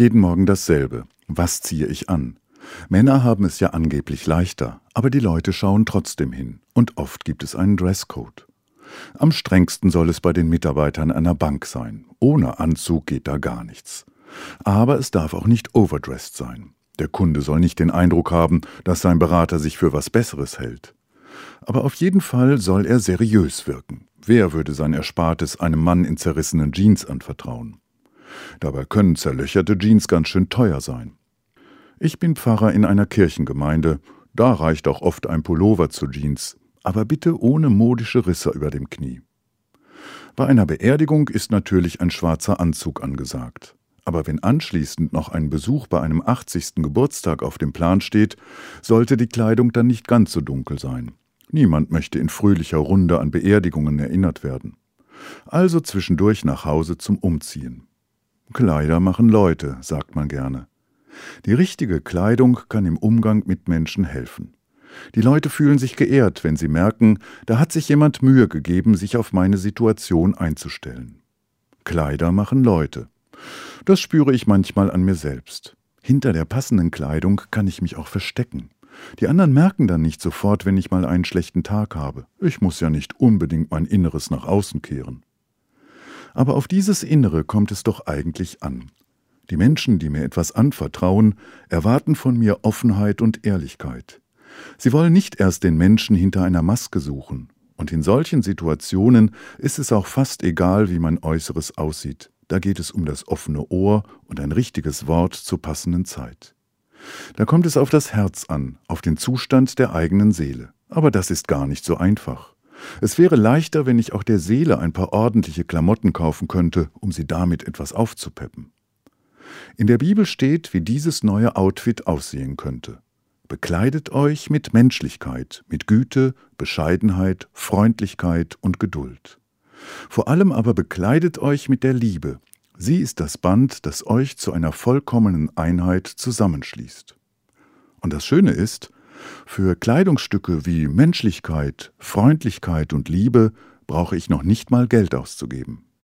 Jeden Morgen dasselbe. Was ziehe ich an? Männer haben es ja angeblich leichter, aber die Leute schauen trotzdem hin und oft gibt es einen Dresscode. Am strengsten soll es bei den Mitarbeitern einer Bank sein. Ohne Anzug geht da gar nichts. Aber es darf auch nicht overdressed sein. Der Kunde soll nicht den Eindruck haben, dass sein Berater sich für was Besseres hält. Aber auf jeden Fall soll er seriös wirken. Wer würde sein Erspartes einem Mann in zerrissenen Jeans anvertrauen? Dabei können zerlöcherte Jeans ganz schön teuer sein. Ich bin Pfarrer in einer Kirchengemeinde, da reicht auch oft ein Pullover zu Jeans, aber bitte ohne modische Risse über dem Knie. Bei einer Beerdigung ist natürlich ein schwarzer Anzug angesagt. Aber wenn anschließend noch ein Besuch bei einem 80. Geburtstag auf dem Plan steht, sollte die Kleidung dann nicht ganz so dunkel sein. Niemand möchte in fröhlicher Runde an Beerdigungen erinnert werden. Also zwischendurch nach Hause zum Umziehen. Kleider machen Leute, sagt man gerne. Die richtige Kleidung kann im Umgang mit Menschen helfen. Die Leute fühlen sich geehrt, wenn sie merken, da hat sich jemand Mühe gegeben, sich auf meine Situation einzustellen. Kleider machen Leute. Das spüre ich manchmal an mir selbst. Hinter der passenden Kleidung kann ich mich auch verstecken. Die anderen merken dann nicht sofort, wenn ich mal einen schlechten Tag habe. Ich muss ja nicht unbedingt mein Inneres nach außen kehren. Aber auf dieses Innere kommt es doch eigentlich an. Die Menschen, die mir etwas anvertrauen, erwarten von mir Offenheit und Ehrlichkeit. Sie wollen nicht erst den Menschen hinter einer Maske suchen. Und in solchen Situationen ist es auch fast egal, wie mein Äußeres aussieht. Da geht es um das offene Ohr und ein richtiges Wort zur passenden Zeit. Da kommt es auf das Herz an, auf den Zustand der eigenen Seele. Aber das ist gar nicht so einfach. Es wäre leichter, wenn ich auch der Seele ein paar ordentliche Klamotten kaufen könnte, um sie damit etwas aufzupeppen. In der Bibel steht, wie dieses neue Outfit aussehen könnte. Bekleidet euch mit Menschlichkeit, mit Güte, Bescheidenheit, Freundlichkeit und Geduld. Vor allem aber bekleidet euch mit der Liebe. Sie ist das Band, das euch zu einer vollkommenen Einheit zusammenschließt. Und das Schöne ist, für Kleidungsstücke wie Menschlichkeit, Freundlichkeit und Liebe brauche ich noch nicht mal Geld auszugeben.